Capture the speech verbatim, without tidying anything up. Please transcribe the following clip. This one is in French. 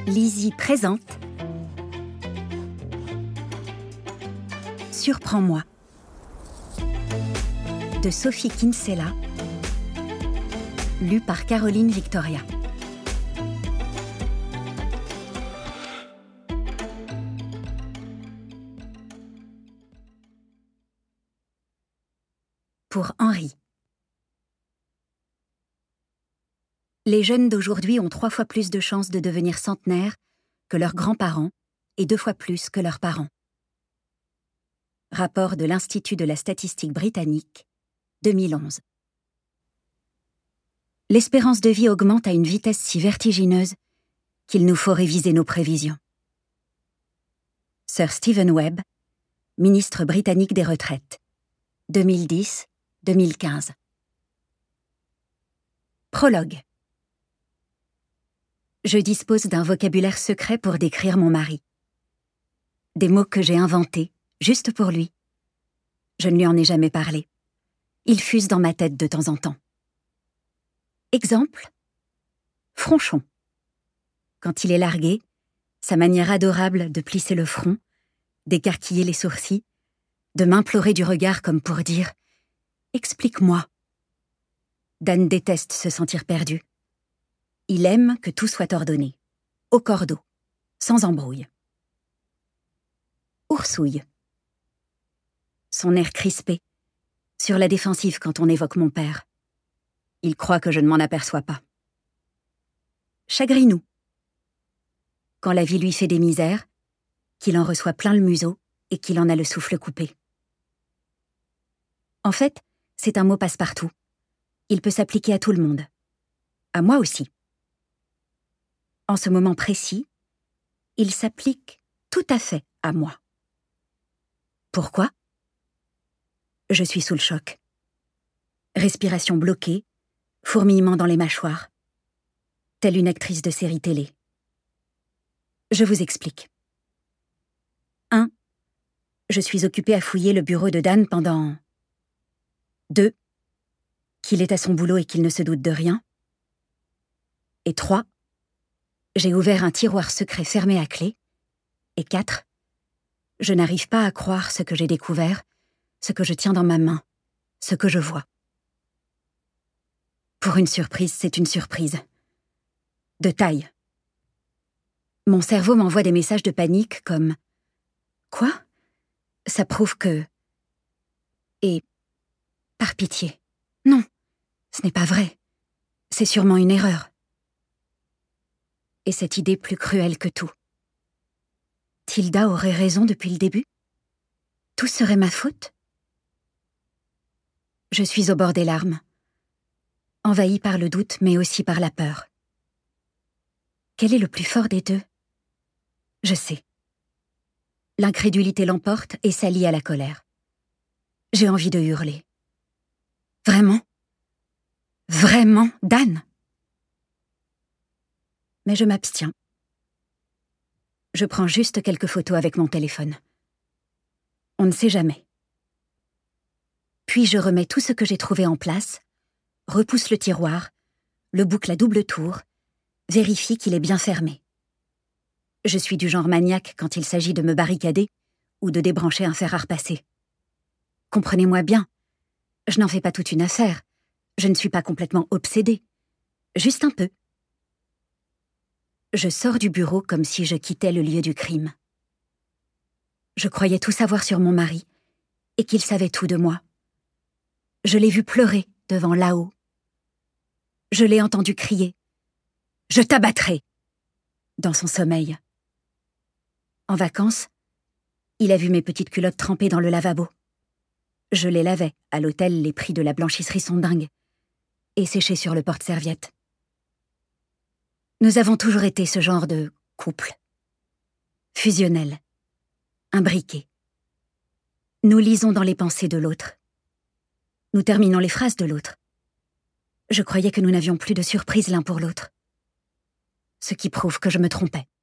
Lizzie présente Surprends-moi de Sophie Kinsella, lu par Caroline Victoria. Pour Henri. Les jeunes d'aujourd'hui ont trois fois plus de chances de devenir centenaires que leurs grands-parents et deux fois plus que leurs parents. Rapport de l'Institut de la statistique britannique, deux mille onze. L'espérance de vie augmente à une vitesse si vertigineuse qu'il nous faut réviser nos prévisions. Sir Stephen Webb, ministre britannique des retraites, deux mille dix à deux mille quinze. Prologue. Je dispose d'un vocabulaire secret pour décrire mon mari. Des mots que j'ai inventés, juste pour lui. Je ne lui en ai jamais parlé. Ils fusent dans ma tête de temps en temps. Exemple, Fronchon. Quand il est largué, sa manière adorable de plisser le front, d'écarquiller les sourcils, de m'implorer du regard comme pour dire « Explique-moi ». Dan déteste se sentir perdu. Il aime que tout soit ordonné, au cordeau, sans embrouille. Oursouille. Son air crispé, sur la défensive quand on évoque mon père. Il croit que je ne m'en aperçois pas. Chagrinou. Quand la vie lui fait des misères, qu'il en reçoit plein le museau et qu'il en a le souffle coupé. En fait, c'est un mot passe-partout. Il peut s'appliquer à tout le monde. À moi aussi. En ce moment précis, il s'applique tout à fait à moi. Pourquoi ? Je suis sous le choc. Respiration bloquée, fourmillement dans les mâchoires. Telle une actrice de série télé. Je vous explique. un. Je suis occupée à fouiller le bureau de Dan pendant... deux. Qu'il est à son boulot et qu'il ne se doute de rien. Et trois. J'ai ouvert un tiroir secret fermé à clé. Et quatre. Je n'arrive pas à croire ce que j'ai découvert, ce que je tiens dans ma main, ce que je vois. Pour une surprise, c'est une surprise. De taille. Mon cerveau m'envoie des messages de panique comme « Quoi ? Ça prouve que... » Et « Par pitié. Non, ce n'est pas vrai. C'est sûrement une erreur. » Et cette idée plus cruelle que tout. Tilda aurait raison depuis le début ? Tout serait ma faute ? Je suis au bord des larmes, envahie par le doute mais aussi par la peur. Quel est le plus fort des deux ? Je sais. L'incrédulité l'emporte et s'allie à la colère. J'ai envie de hurler. Vraiment ? Vraiment, Dan ? Mais je m'abstiens. Je prends juste quelques photos avec mon téléphone. On ne sait jamais. Puis je remets tout ce que j'ai trouvé en place, repousse le tiroir, le boucle à double tour, vérifie qu'il est bien fermé. Je suis du genre maniaque quand il s'agit de me barricader ou de débrancher un fer à repasser. Comprenez-moi bien, je n'en fais pas toute une affaire, je ne suis pas complètement obsédée, juste un peu. Je sors du bureau comme si je quittais le lieu du crime. Je croyais tout savoir sur mon mari et qu'il savait tout de moi. Je l'ai vu pleurer devant là-haut. Je l'ai entendu crier « Je t'abattrai !» dans son sommeil. En vacances, il a vu mes petites culottes trempées dans le lavabo. Je les lavais, à l'hôtel les prix de la blanchisserie sont dingues, et séchées sur le porte-serviette. Nous avons toujours été ce genre de couple. Fusionnel. Imbriqué. Nous lisons dans les pensées de l'autre. Nous terminons les phrases de l'autre. Je croyais que nous n'avions plus de surprise l'un pour l'autre. Ce qui prouve que je me trompais.